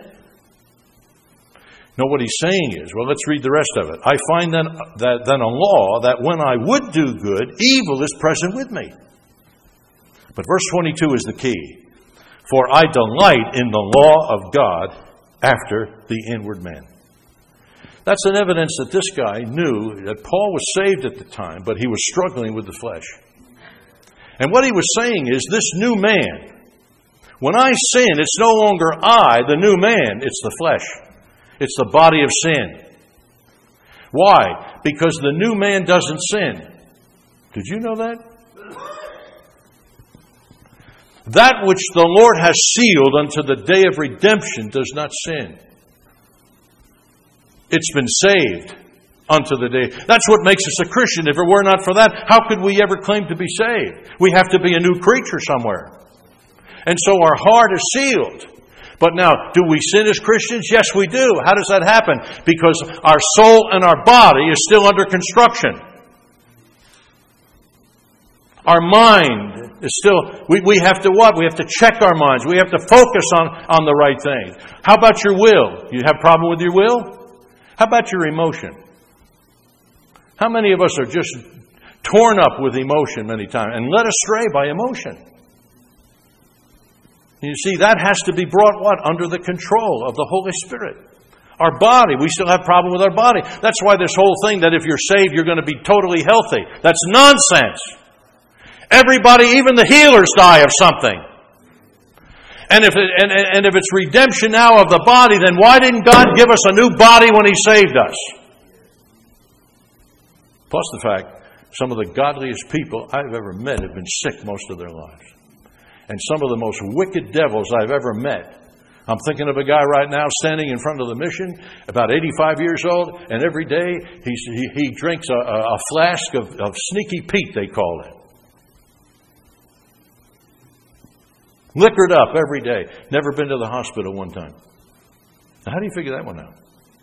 S1: No, what he's saying is, well, let's read the rest of it. I find then a law that when I would do good, evil is present with me. But verse 22 is the key. For I delight in the law of God after the inward man. That's an evidence that this guy knew that Paul was saved at the time, but he was struggling with the flesh. And what he was saying is, this new man, when I sin, it's no longer I, the new man, it's the flesh. It's the body of sin. Why? Because the new man doesn't sin. Did you know that? That which the Lord has sealed unto the day of redemption does not sin. It's been saved unto the day. That's what makes us a Christian. If it were not for that, how could we ever claim to be saved? We have to be a new creature somewhere. And so our heart is sealed. But now, do we sin as Christians? Yes, we do. How does that happen? Because our soul and our body is still under construction. Our mind is still, we have to what? We have to check our minds. We have to focus on the right things. How about your will? You have a problem with your will? How about your emotion? How many of us are just torn up with emotion many times and led astray by emotion? You see, that has to be brought what? Under the control of the Holy Spirit. Our body, we still have a problem with our body. That's why this whole thing that if you're saved, you're going to be totally healthy. That's nonsense. Everybody, even the healers, die of something. And if it's redemption now of the body, then why didn't God give us a new body when He saved us? Plus the fact, some of the godliest people I've ever met have been sick most of their lives. And some of the most wicked devils I've ever met. I'm thinking of a guy right now standing in front of the mission, about 85 years old, and every day he drinks a flask of Sneaky Pete, they call it. Liquored up every day. Never been to the hospital one time. Now, how do you figure that one out?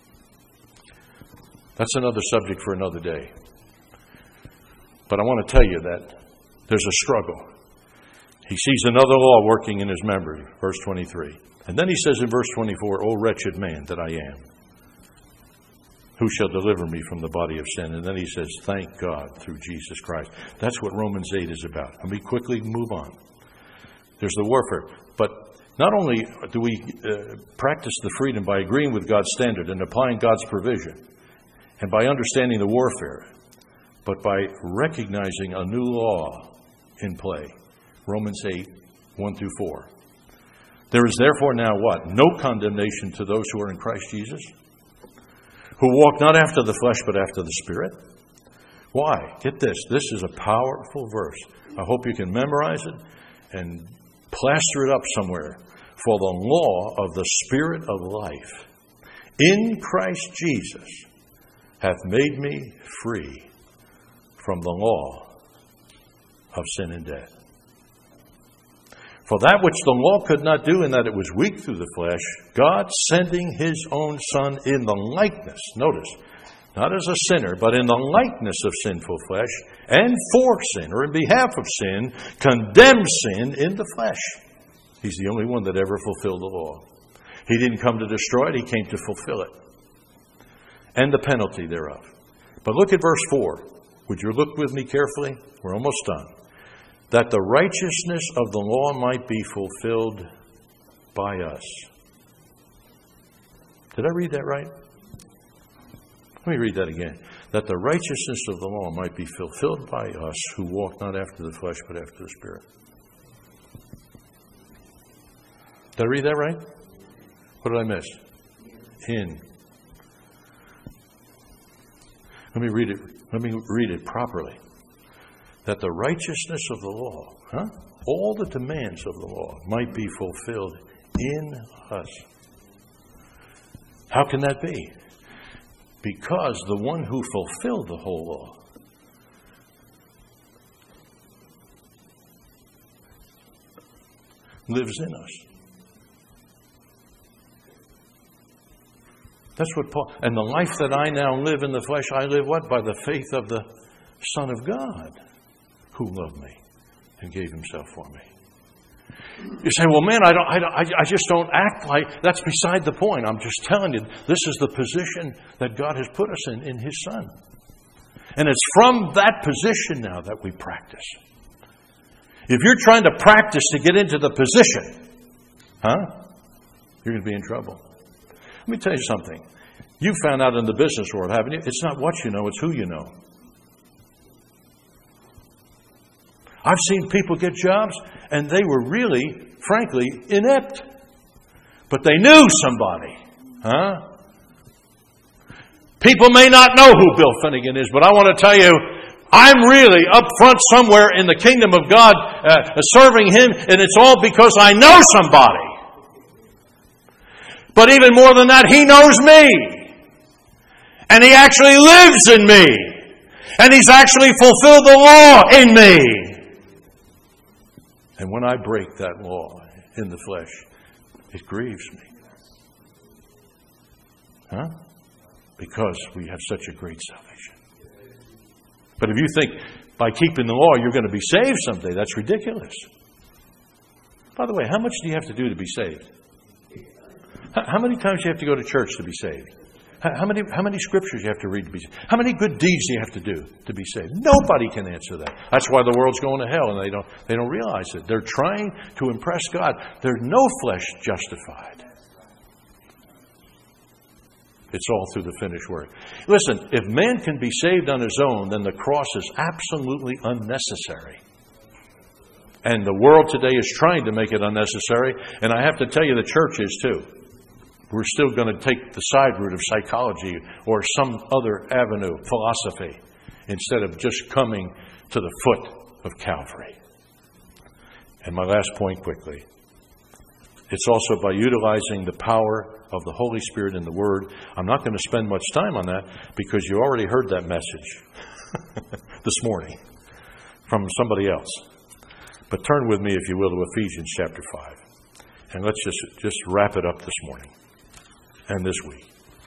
S1: That's another subject for another day. But I want to tell you that there's a struggle. He sees another law working in his memory, verse 23. And then he says in verse 24, O wretched man that I am, who shall deliver me from the body of sin? And then he says, thank God through Jesus Christ. That's what Romans 8 is about. Let me quickly move on. There's the warfare. But not only do we practice the freedom by agreeing with God's standard and applying God's provision, and by understanding the warfare, but by recognizing a new law in play. Romans 8, 1 through 4. There is therefore now what? No condemnation to those who are in Christ Jesus, who walk not after the flesh, but after the Spirit. Why? Get this. This is a powerful verse. I hope you can memorize it and plaster it up somewhere. For the law of the Spirit of life in Christ Jesus hath made me free from the law of sin and death. For that which the law could not do, in that it was weak through the flesh, God sending His own Son in the likeness, notice, not as a sinner, but in the likeness of sinful flesh, and for sin, or in behalf of sin, condemned sin in the flesh. He's the only one that ever fulfilled the law. He didn't come to destroy it, He came to fulfill it. And the penalty thereof. But look at verse 4. Would you look with me carefully? We're almost done. That the righteousness of the law might be fulfilled by us. Did I read that right? Let me read that again. That the righteousness of the law might be fulfilled by us who walk not after the flesh but after the Spirit. Did I read that right? What did I miss? In. Let me read it properly. That the righteousness of the law, all the demands of the law, might be fulfilled in us. How can that be? Because the one who fulfilled the whole law lives in us. That's what Paul, and the life that I now live in the flesh, I live what? By the faith of the Son of God, who loved me and gave Himself for me. You say, well, man, I just don't act like, that's beside the point. I'm just telling you, this is the position that God has put us in His Son. And it's from that position now that we practice. If you're trying to practice to get into the position, you're going to be in trouble. Let me tell you something. You found out in the business world, haven't you? It's not what you know, it's who you know. I've seen people get jobs, and they were really, frankly, inept. But they knew somebody. People may not know who Bill Finnegan is, but I want to tell you, I'm really up front somewhere in the kingdom of God serving Him, and it's all because I know somebody. But even more than that, He knows me. And He actually lives in me. And He's actually fulfilled the law in me. And when I break that law in the flesh, it grieves me. Huh? Because we have such a great salvation. But if you think by keeping the law you're going to be saved someday, that's ridiculous. By the way, how much do you have to do to be saved? How many times do you have to go to church to be saved? How many scriptures you have to read to be saved? How many good deeds do you have to do to be saved? Nobody can answer that. That's why the world's going to hell, and they don't realize it. They're trying to impress God. There's no flesh justified. It's all through the finished work. Listen, if man can be saved on his own, then the cross is absolutely unnecessary. And the world today is trying to make it unnecessary, and I have to tell you, the church is too. We're still going to take the side route of psychology or some other avenue, philosophy, instead of just coming to the foot of Calvary. And my last point quickly. It's also by utilizing the power of the Holy Spirit in the Word. I'm not going to spend much time on that because you already heard that message this morning from somebody else. But turn with me, if you will, to Ephesians chapter 5. And let's just wrap it up this morning and this week.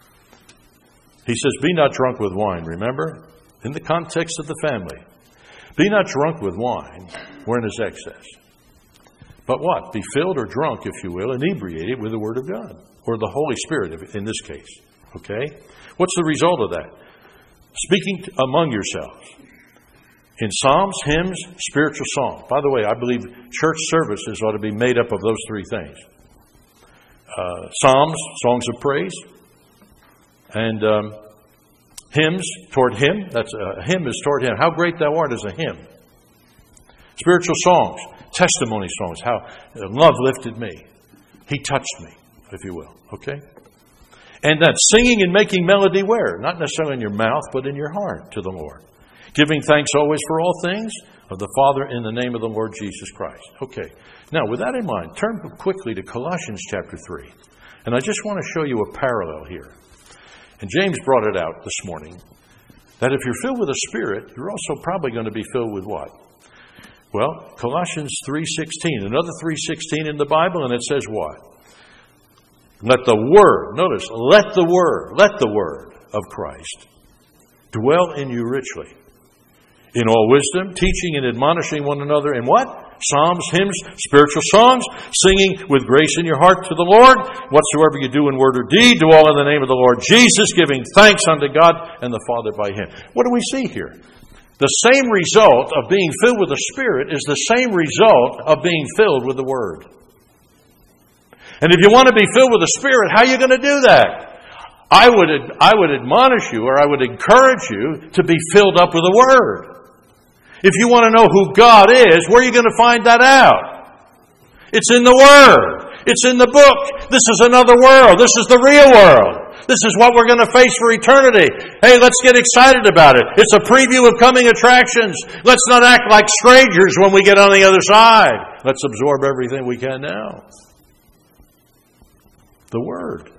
S1: He says, be not drunk with wine. Remember? In the context of the family. Be not drunk with wine, wherein is excess. But what? Be filled or drunk, if you will, inebriated with the Word of God. Or the Holy Spirit, in this case. Okay? What's the result of that? Speaking among yourselves. In psalms, hymns, spiritual songs. By the way, I believe church services ought to be made up of those three things. Psalms, songs of praise. And hymns toward Him. That's a hymn is toward Him. How great Thou art is a hymn. Spiritual songs. Testimony songs. How love lifted me. He touched me, if you will. Okay? And that singing and making melody where? Not necessarily in your mouth, but in your heart to the Lord. Giving thanks always for all things of the Father in the name of the Lord Jesus Christ. Okay. Now, with that in mind, turn quickly to Colossians chapter 3. And I just want to show you a parallel here. And James brought it out this morning. That if you're filled with the Spirit, you're also probably going to be filled with what? Well, Colossians 3:16. Another 3:16 in the Bible, and it says what? Let the Word, notice, let the Word of Christ dwell in you richly. In all wisdom, teaching and admonishing one another in what? Psalms, hymns, spiritual songs, singing with grace in your heart to the Lord. Whatsoever you do in word or deed, do all in the name of the Lord Jesus, giving thanks unto God and the Father by Him. What do we see here? The same result of being filled with the Spirit is the same result of being filled with the Word. And if you want to be filled with the Spirit, how are you going to do that? I would admonish you, or I would encourage you to be filled up with the Word. If you want to know who God is, where are you going to find that out? It's in the Word. It's in the book. This is another world. This is the real world. This is what we're going to face for eternity. Hey, let's get excited about it. It's a preview of coming attractions. Let's not act like strangers when we get on the other side. Let's absorb everything we can now. The Word.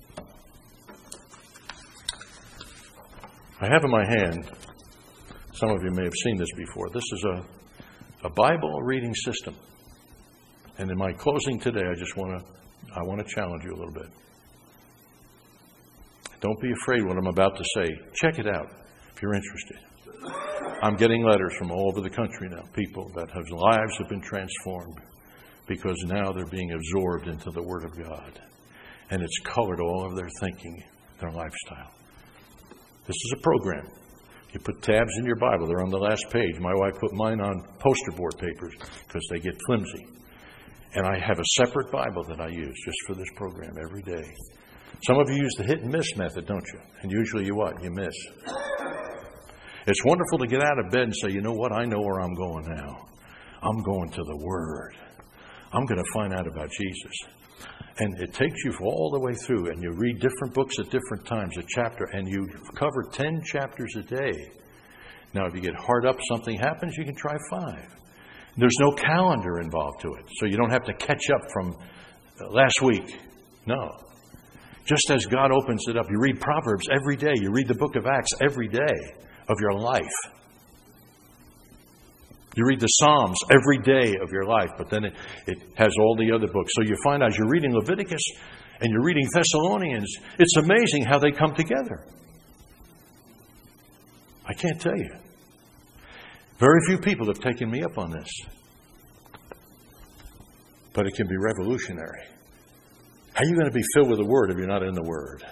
S1: I have in my hand, some of you may have seen this before, this is a Bible reading system. And in my closing today, I want to challenge you a little bit. Don't be afraid what I'm about to say. Check it out if you're interested. I'm getting letters from all over the country now, people that have lives have been transformed because now they're being absorbed into the Word of God. And it's colored all of their thinking, their lifestyle. This is a program. You put tabs in your Bible. They're on the last page. My wife put mine on poster board papers because they get flimsy. And I have a separate Bible that I use just for this program every day. Some of you use the hit and miss method, don't you? And usually you what? You miss. It's wonderful to get out of bed and say, you know what? I know where I'm going now. I'm going to the Word. I'm going to find out about Jesus. And it takes you all the way through, and you read different books at different times, a chapter, and you cover 10 chapters a day. Now, if you get hard up, something happens, you can try 5. There's no calendar involved to it, so you don't have to catch up from last week. No. Just as God opens it up, you read Proverbs every day. You read the book of Acts every day of your life. You read the Psalms every day of your life, but then it has all the other books. So you find as you're reading Leviticus and you're reading Thessalonians, it's amazing how they come together. I can't tell you. Very few people have taken me up on this. But it can be revolutionary. How are you going to be filled with the Word if you're not in the Word?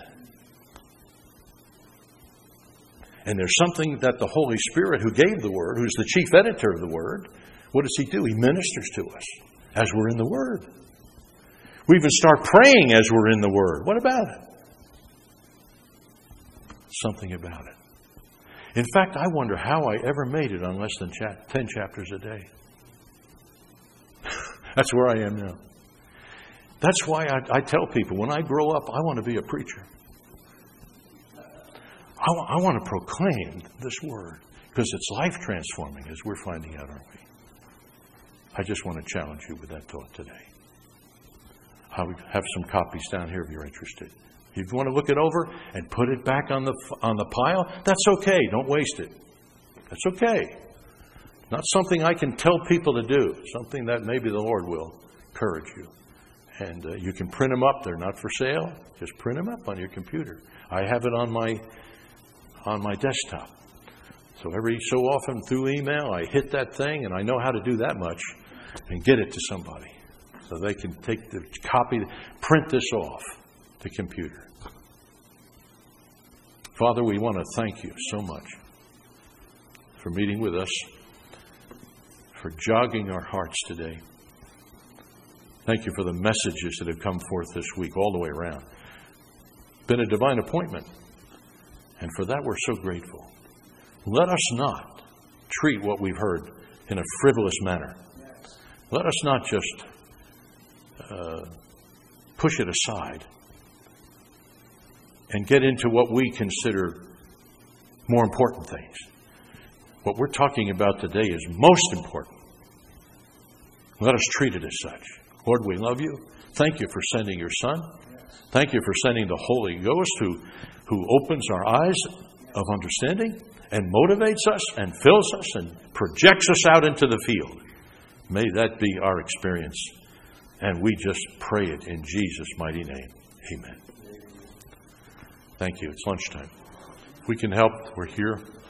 S1: And there's something that the Holy Spirit who gave the Word, who's the chief editor of the Word, what does He do? He ministers to us as we're in the Word. We even start praying as we're in the Word. What about it? Something about it. In fact, I wonder how I ever made it on less than 10 chapters a day. That's where I am now. That's why I tell people, when I grow up, I want to be a preacher. I want to proclaim this word because it's life transforming, as we're finding out, aren't we? I just want to challenge you with that thought today. I'll have some copies down here if you're interested. If you want to look it over and put it back on the pile, that's okay. Don't waste it. That's okay. Not something I can tell people to do. Something that maybe the Lord will encourage you. And you can print them up. They're not for sale. Just print them up on your computer. I have it on my desktop. So every so often through email, I hit that thing, and I know how to do that much, and get it to somebody so they can take the copy, print this off the computer. Father, we want to thank you so much for meeting with us, for jogging our hearts today. Thank you for the messages that have come forth this week all the way around. Been a divine appointment. And for that, we're so grateful. Let us not treat what we've heard in a frivolous manner. Let us not just push it aside and get into what we consider more important things. What we're talking about today is most important. Let us treat it as such. Lord, we love you. Thank you for sending your Son. Thank you for sending the Holy Ghost who opens our eyes of understanding and motivates us and fills us and projects us out into the field. May that be our experience. And we just pray it in Jesus' mighty name. Amen. Thank you. It's lunchtime. If we can help, we're here.